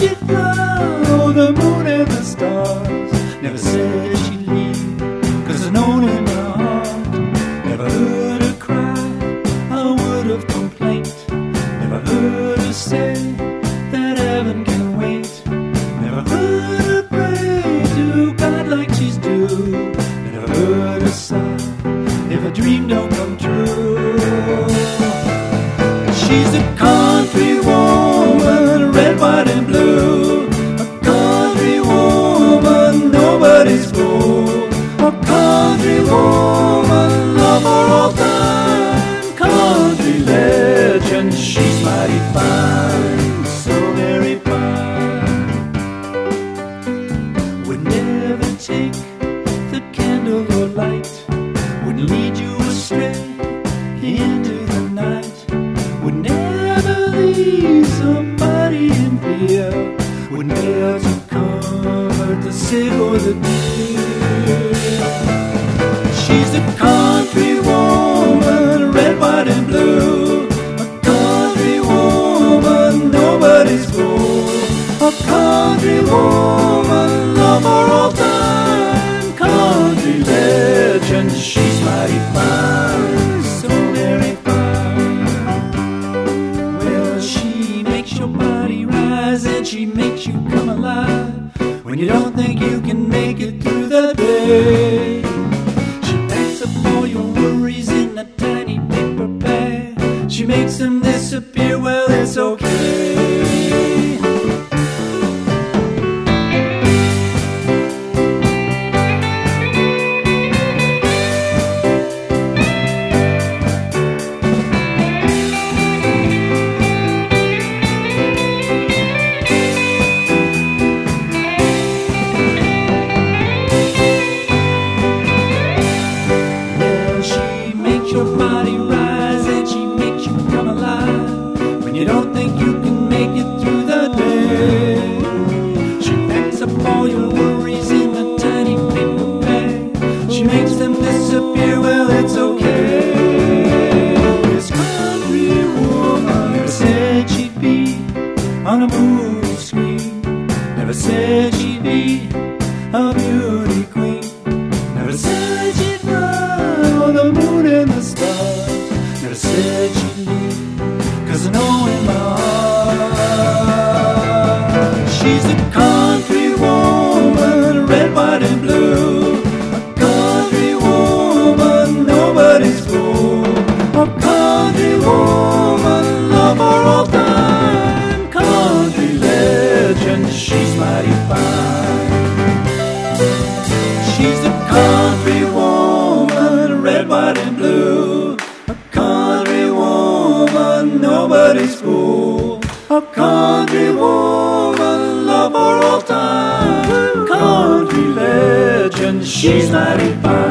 she'd fly over the moon and the stars. Never said she'd leave, 'cause I know in my heart. Never heard her cry a word of complaint. Never heard her say that heaven can wait. Never heard her pray to God like she's due. Never heard her sigh if a dream don't come true. She's a country woman, red, white, and blue. A country woman, nobody's fool. A country woman, love for all time. Country legend, she's mighty fine, so very fine. Would never take the candle or light. Would lead you astray into the night. Would never leave somebody in fear. Would nail to comfort the sick or the dear. She's a country woman, red, white, and blue. A country woman, nobody's fool. A country woman, love for all time. Country legend, she's mighty fine, so very fine. Well, she makes your body rise and she makes you come alive when you don't think you can make it through the day. She packs up all your worries in a tiny paper bag. She makes them disappear, well, it's okay. Your body rise and she makes you come alive when you don't think you can make it through the day. She packs up all your worries in a tiny paper bag. She makes them disappear, well, it's okay. This country woman never said she'd be on a movie screen. Never said she'd be a beauty queen. Never said she'd fly on the moon and the stars. Never said she'd leave, 'cause I know in my heart. She's a country woman, red, white, and blue. A country woman, nobody's fool. A country woman, love for all time. Country legend, she's mighty fine. She's a country woman, red, white, and blue. A country woman, nobody's fool. A country woman, love for all time. Country legend, she's mighty fine.